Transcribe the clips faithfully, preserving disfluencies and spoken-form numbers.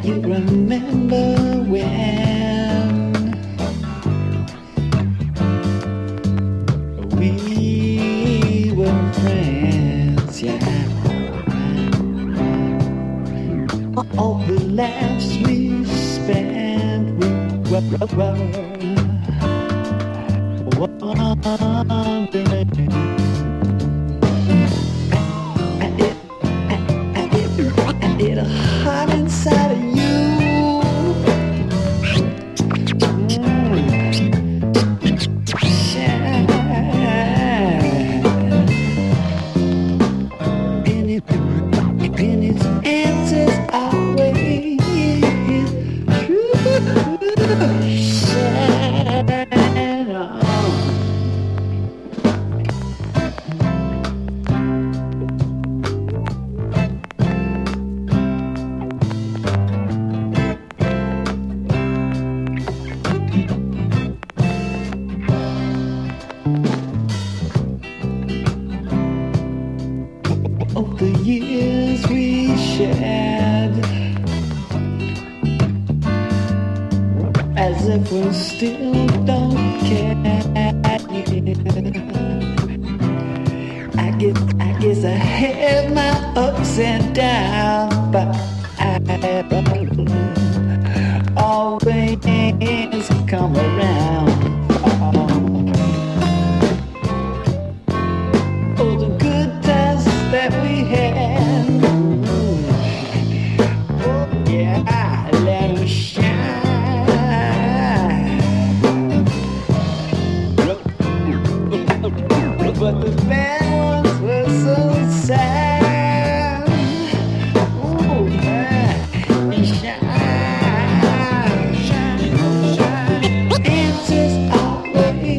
You remember when we were friends, yeah. All the laughs we spent, we were wondering. And it, and, and it, and it hot inside of you. The years we shared, as if we still don't care. I guess, I guess I had my ups and downs, but I always come around. Oh, the good times that we had. Oh yeah, let them shine. But the bad ones were so sad. Oh man, shine, shine, shine. Answers our way.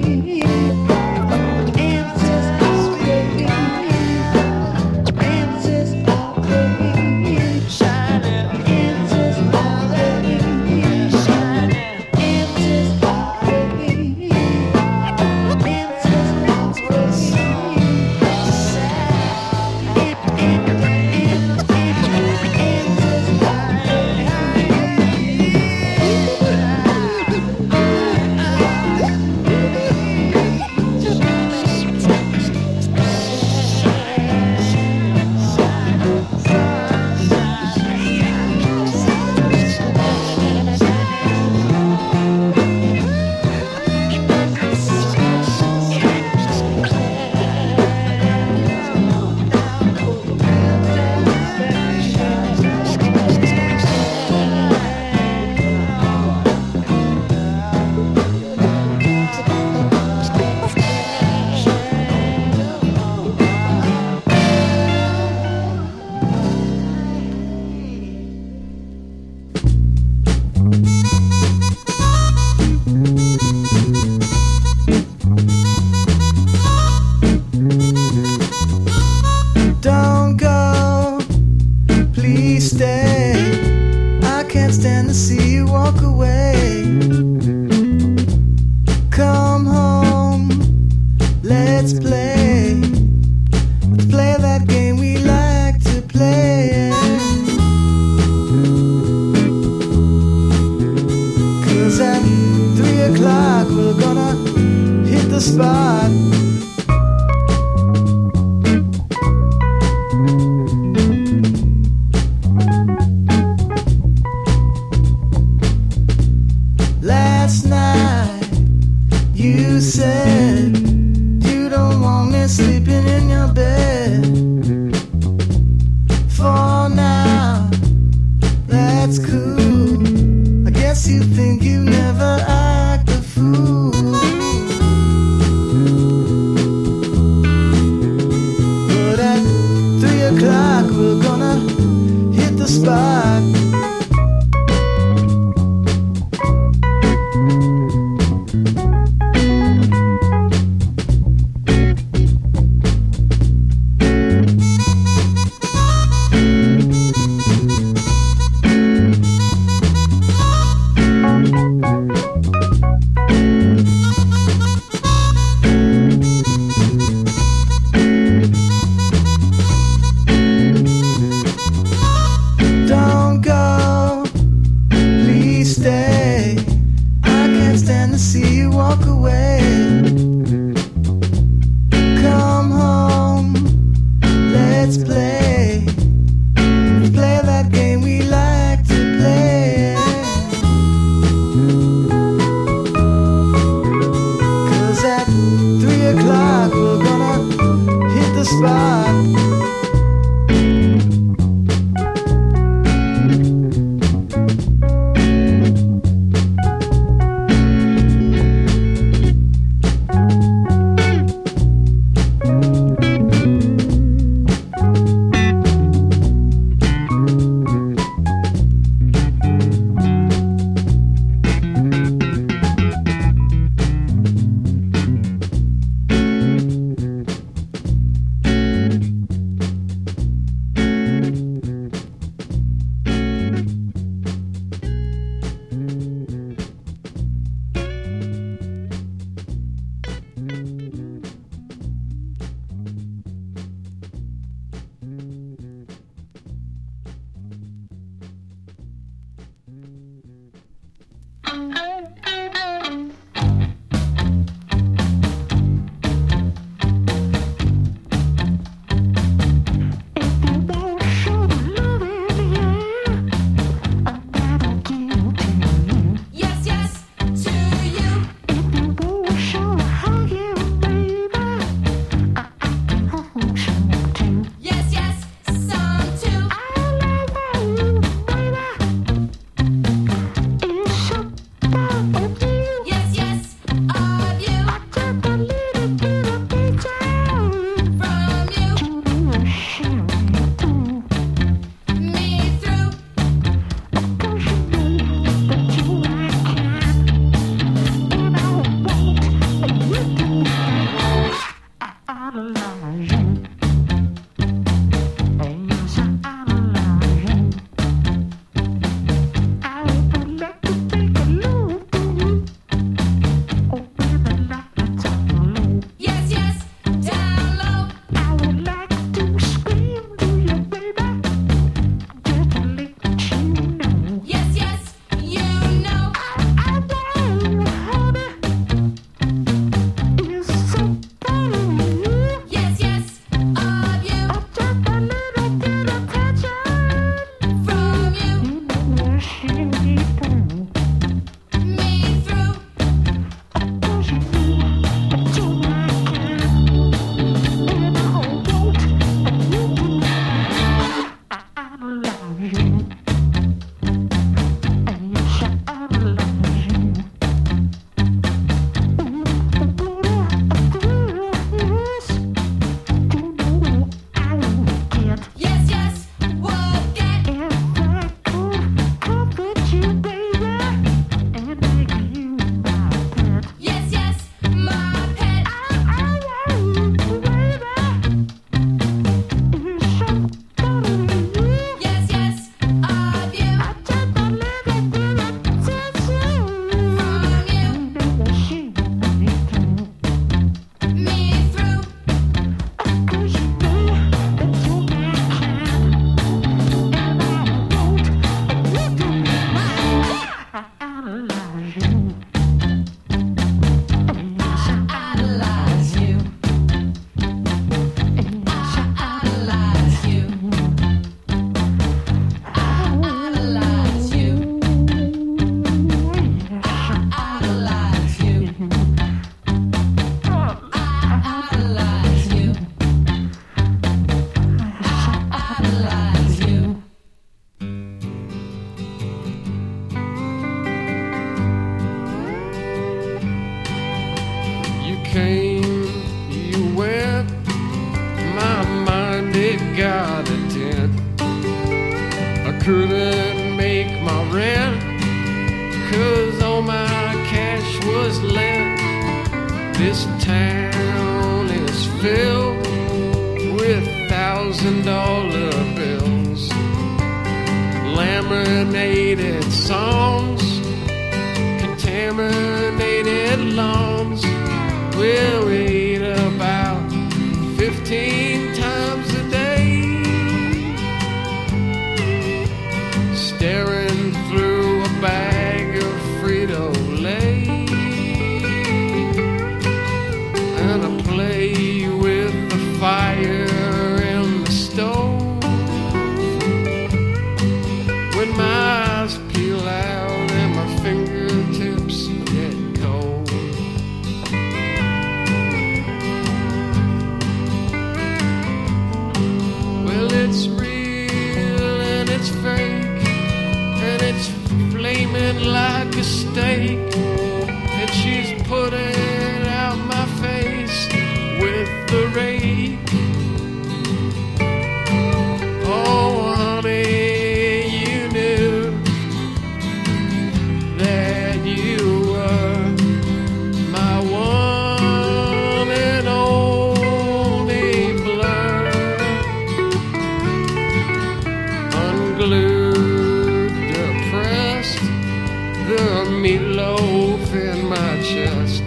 Answers our way. spot. Last night you said you don't want me sleeping in your bed. For now, that's cool. I guess you think you never act a fool. But at three o'clock we're gonna hit the spot. Don't go. came, you went, my mind it got a dent. I couldn't make my rent, 'cause all my cash was lent. This town is filled with thousand dollar bills, laminated songs, contaminated lawns. We'll eat about fifteen times a day, staring through a bag of Frito-Lay, and I play with the fire in the stove. When my eyes peel out and my fingertips get cold, well, it's real and it's fake, and it's flaming like a steak, and she's putting out my face with the rake. Oh, honey, you knew that you were my one and only blur. Unglued, depressed, the meatloaf in my chest.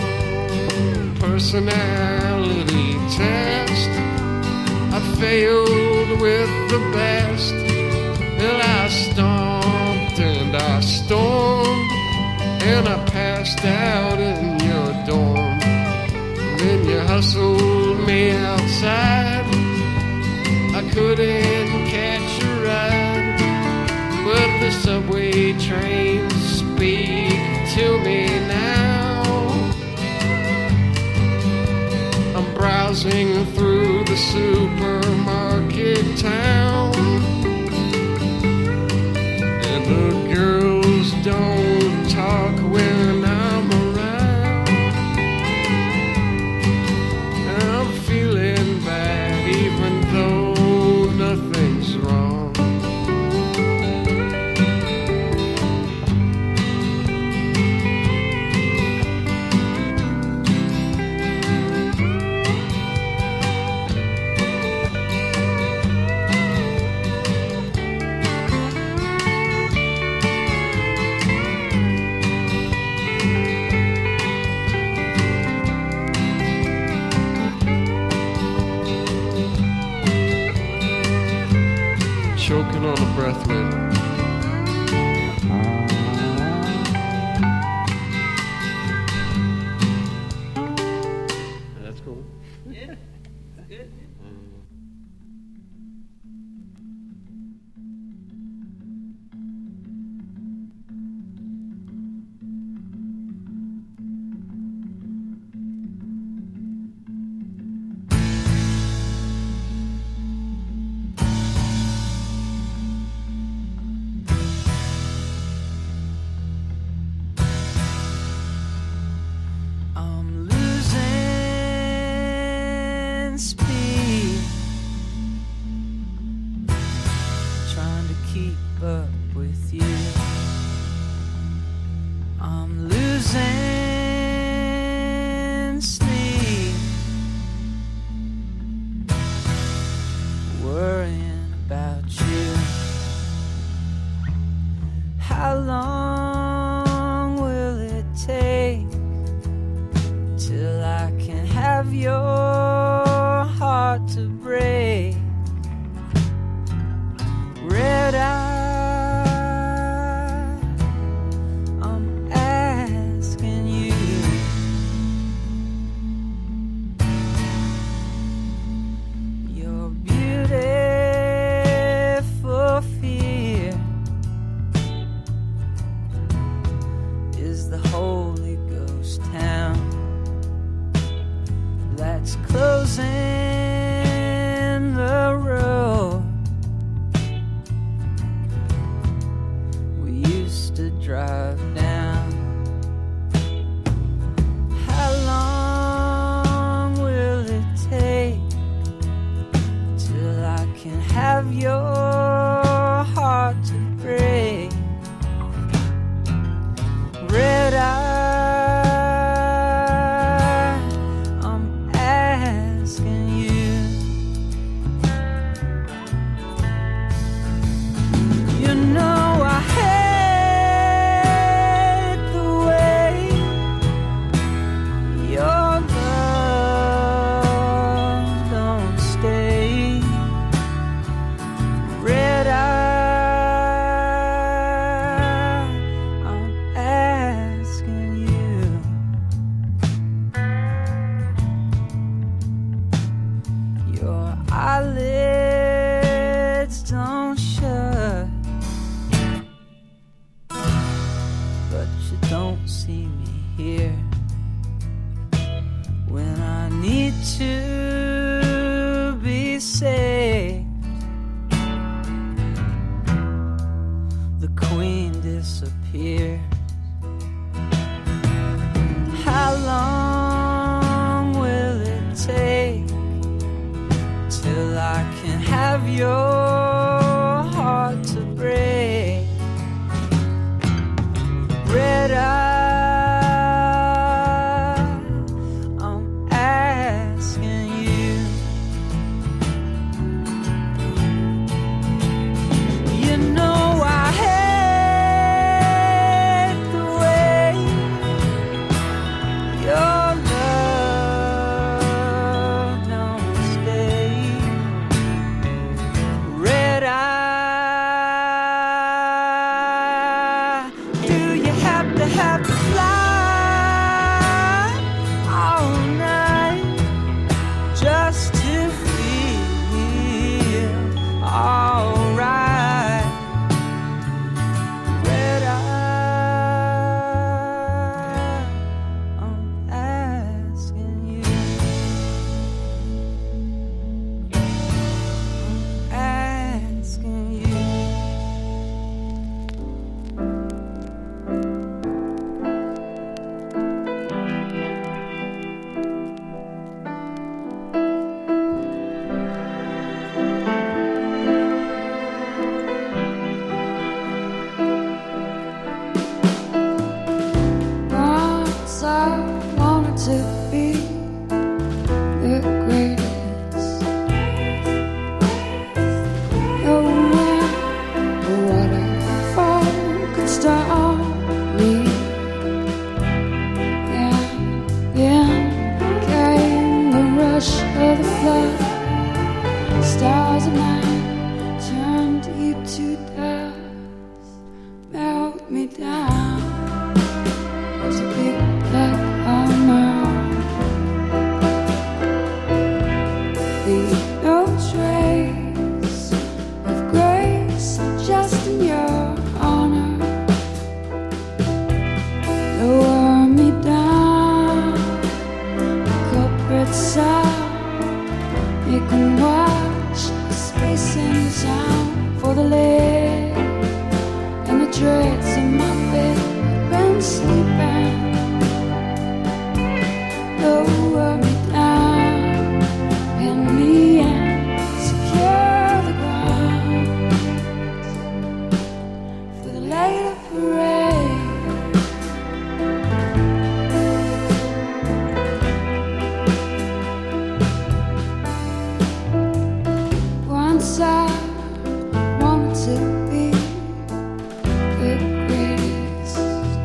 Personality test, I failed with the best. Well, I stomped and I stormed, and I passed out in your dorm. Then you hustled me outside, I couldn't catch a ride, but the subway trains speak to me now. I'm browsing through the supermarket town, and the girls don't talk when I'm around. I'm feeling bad even though nothing's wrong. Choking on a breath mint. That's cool. Yeah, good. I'm losing speed, trying to keep up with you. I'm losing sleep, worrying about you. How long will it take till I can have your heart to break? Red eye, I'm asking you. Your beautiful fear is the Holy Ghost town that's closing the road we used to drive down. How long you don't see me here when I need to be safe. The queen disappeared. How long will it take till I can have your heart to break? Red eye, I'm asking you. You know I hate the way your love don't stay. Red eye, do you have to have to fly all night just to feel alright? Red eye, I'm asking you. I'm asking you. Once I wanted to be the greatest. No wind or waterfall could stop me. And then came the rush of the flood. Stars of night turned deep to dust, melt me down. There's a big black armor. Leave no trace of grace, just in your honor. Lower me down, the culprit side. You can watch the space in sound for the leg and the dreads in my bed. Been sleeping. Lower me down, pin me in, secure the ground for the later parade. Once I wanted to be the greatest.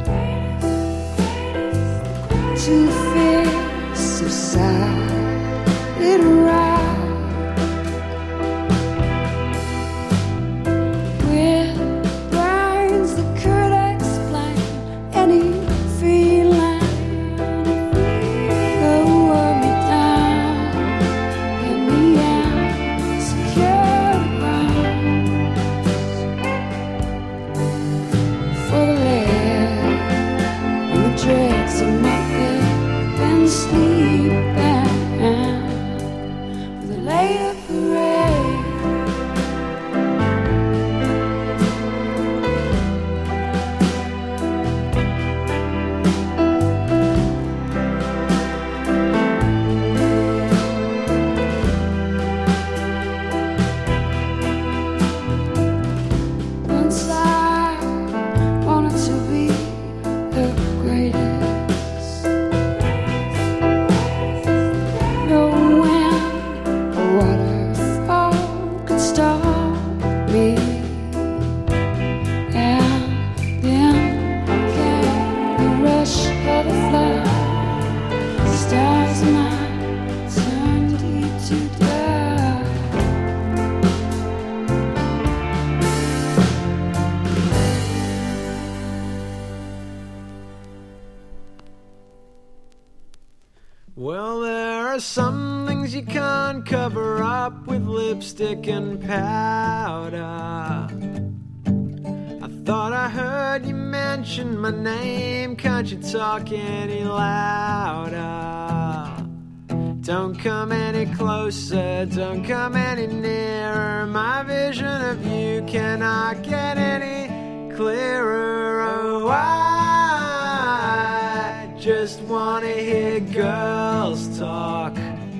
Two fists of solid rock with brains that could explain any feeling. Lower me down, pin me in, secure the ground for the lead and the dregs of my bed. Been sleeping for the later parade. Once I wanted to be the greatest. No wind or waterfall could stop me. And then came the rush of the flood. Stars might turn deep to dark. Well, there are some things you can't cover up with lipstick and powder. I Thought I heard you mention my name. Can't you talk any louder? Don't come any closer, don't come any nearer. My vision of you cannot get any clearer. Oh, I just wanna hear girls talk.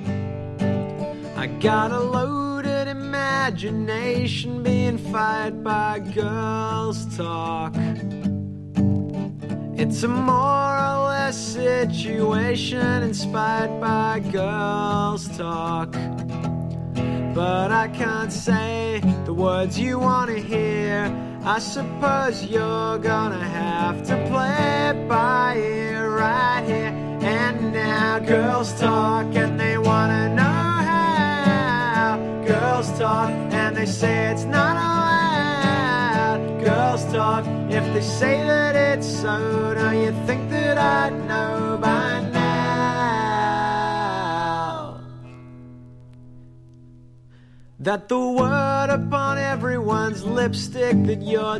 I got a loaded imagination being fired by girls talk. It's a more or less situation inspired by girls talk. But I can't say the words you wanna hear. I suppose you're gonna have to play it by ear right here and now. Girls talk and they wanna know how. Girls talk and they say it's not allowed. Girls talk, if they say that it's so, don't you think that I'd know by now that the word upon everyone's lipstick that you're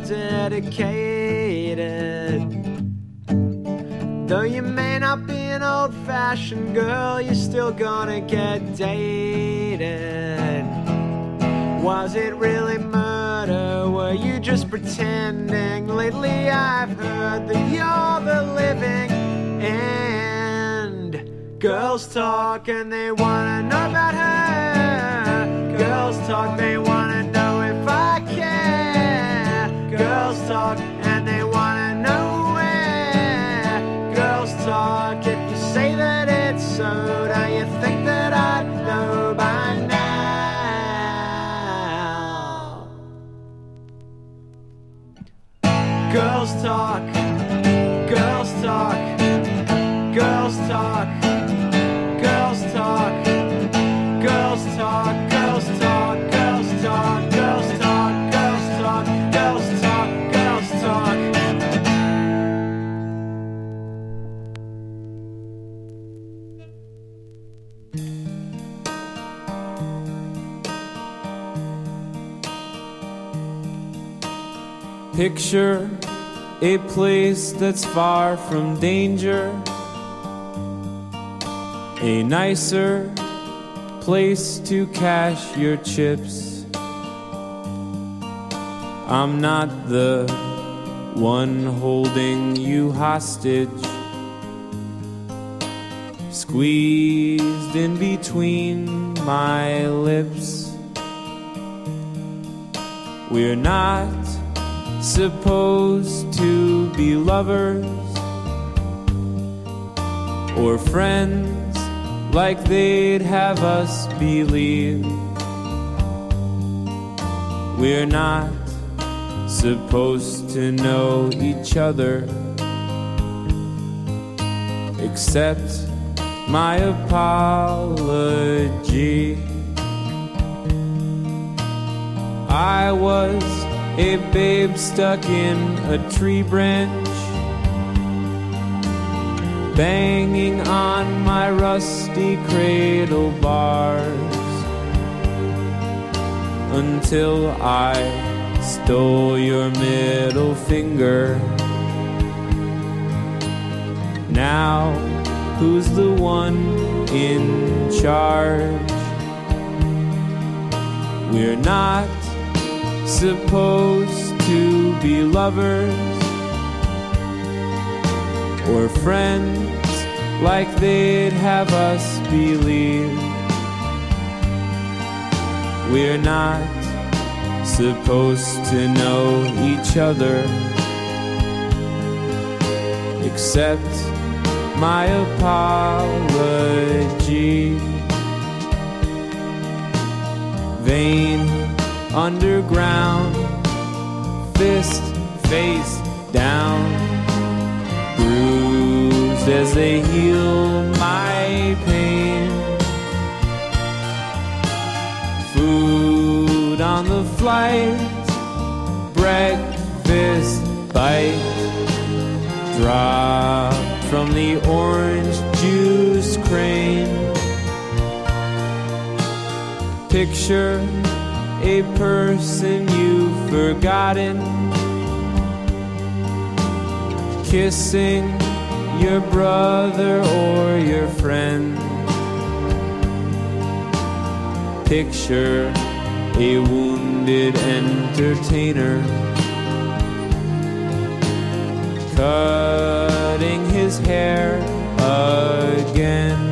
dedicated? Though you may not be an old-fashioned girl, you're still gonna get dated. Was it really murder? Were you just pretending? Lately I've heard that you're the living end. Girls talk and they wanna know about her. Girls talk, they wanna know if I care. Girls talk and they wanna know where. Girls talk, if you say that it's so, don't you think that I'd know by now? Girls talk, girls talk, girls talk, girls talk, girls talk, girls talk, girls talk, girls talk, girls talk, girls talk, girls talk. Picture a place that's far from danger, a nicer place to cash your chips. I'm not the one holding you hostage, squeezed in between my lips. We're not supposed to be lovers or friends like they'd have us believe. We're not supposed to know each other, accept my apology. I was a babe stuck in a tree branch, banging on my rusty cradle bars, until I stole your middle finger. Now, who's the one in charge? We're not supposed to be lovers or friends like they'd have us believe. We're not supposed to know each other, accept my apology. Vain underground, fist face down, bruised as they heal my pain. Food on the flight, breakfast bite, drop from the orange juice crane. Picture a person you've forgotten, kissing your brother or your friend. Picture a wounded entertainer cutting his hair again.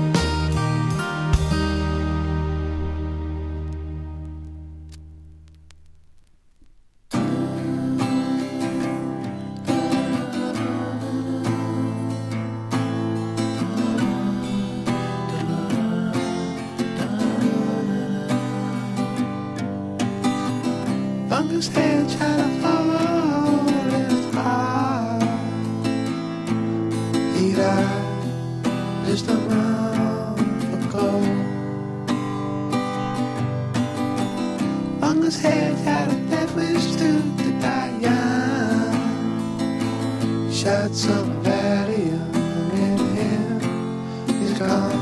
Fungus head try to follow his heart. He died just a month ago. Fungus head had a death wish to, to die young. Shot some Valium in him, he's gone.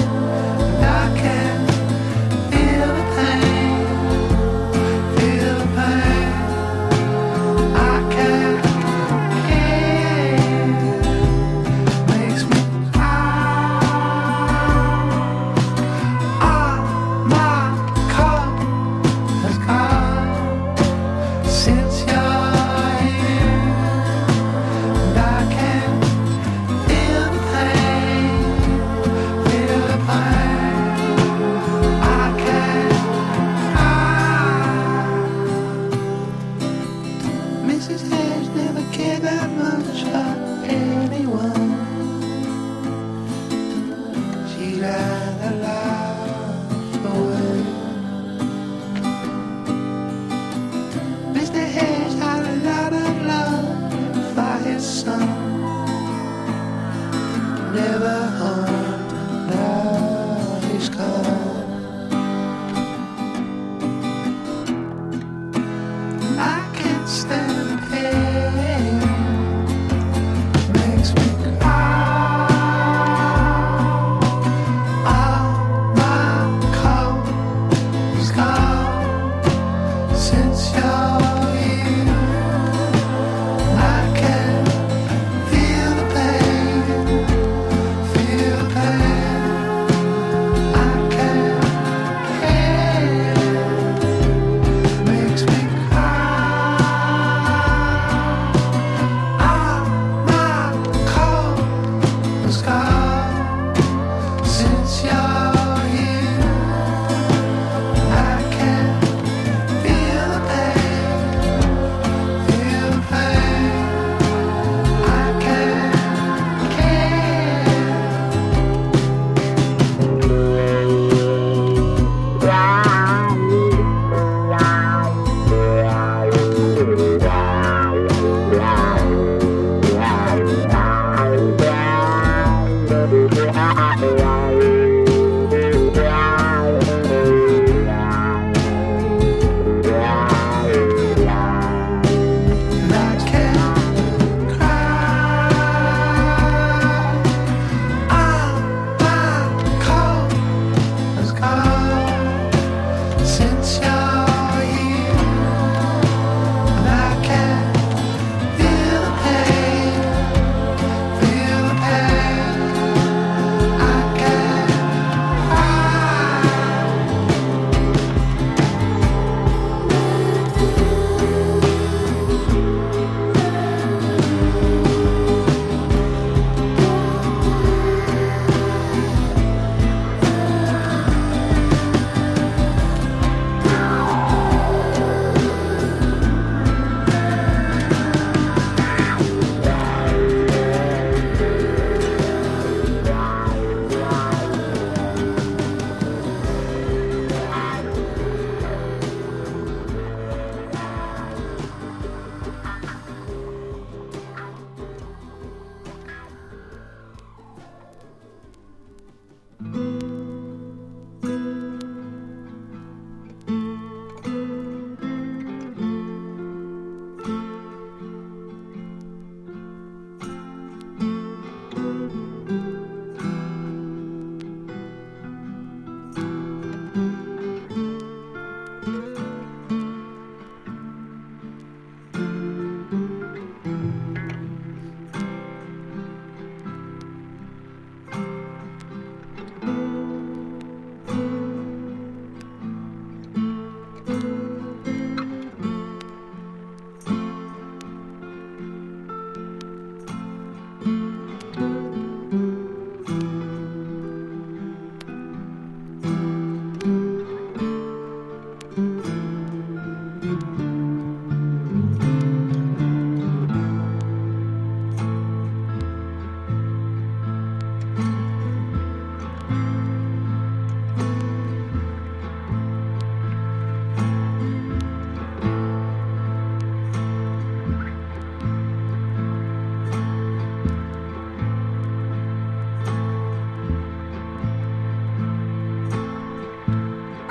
Feel the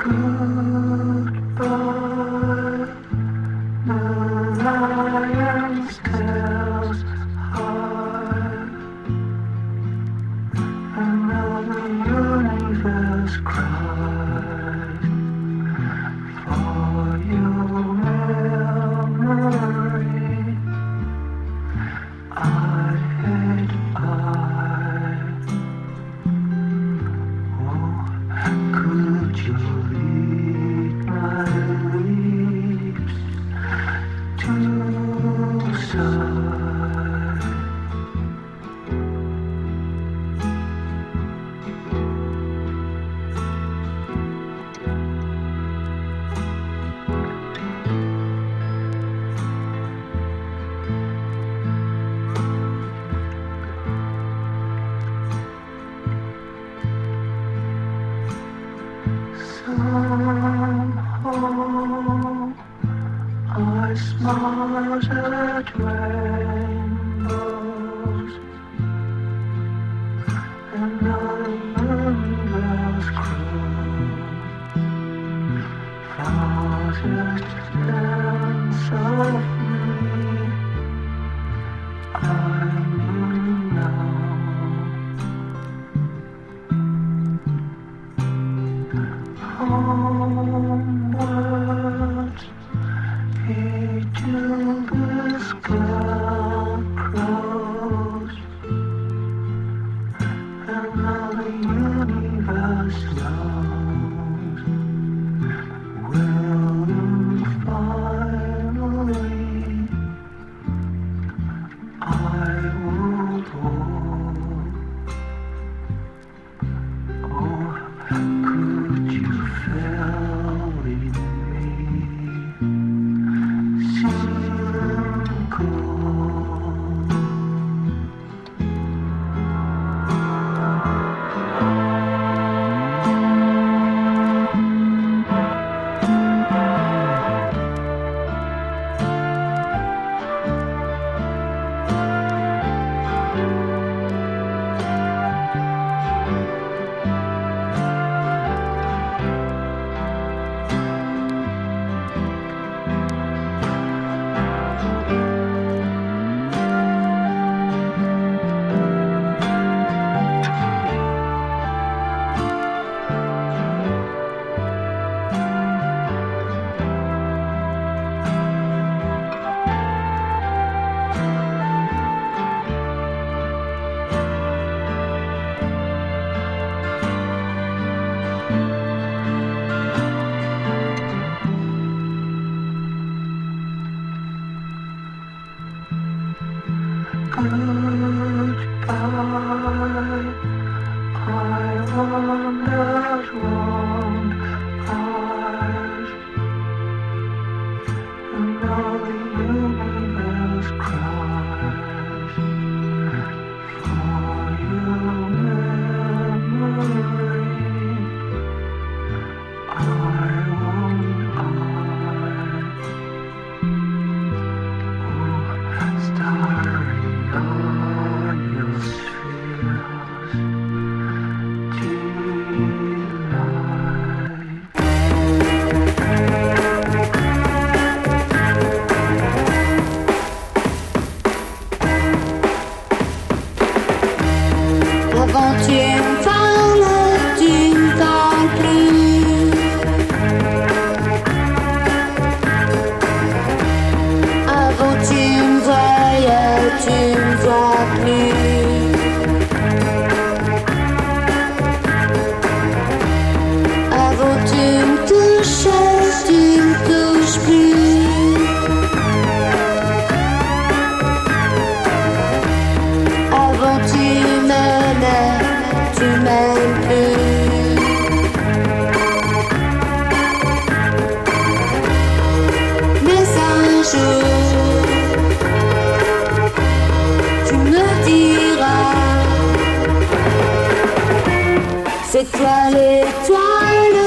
C'est toi l'étoile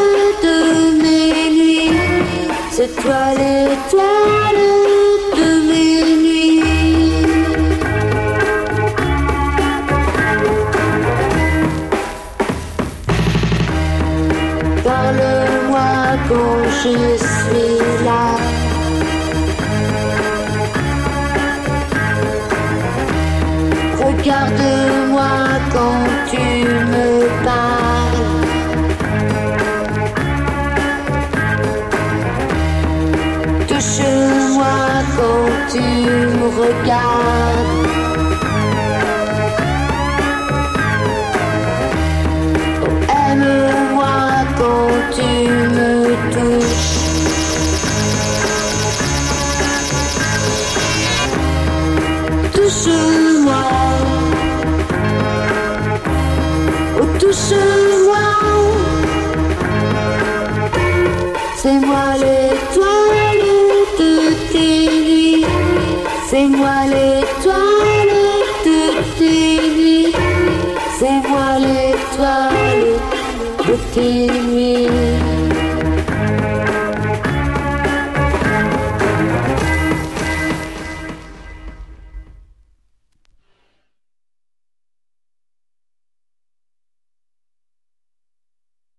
de mes nuits, c'est toi l'étoile de mes nuits. Parle-moi quand je suis là. Regarde-moi quand tu me parles. Touche-moi quand tu me regardes. Oh, aime-moi quand tu me touches. Touche-moi. Oh, touche-moi. C'est moi l'étoile de tes nuits. C'est moi l'étoile de tes nuits. C'est moi l'étoile de tes nuits.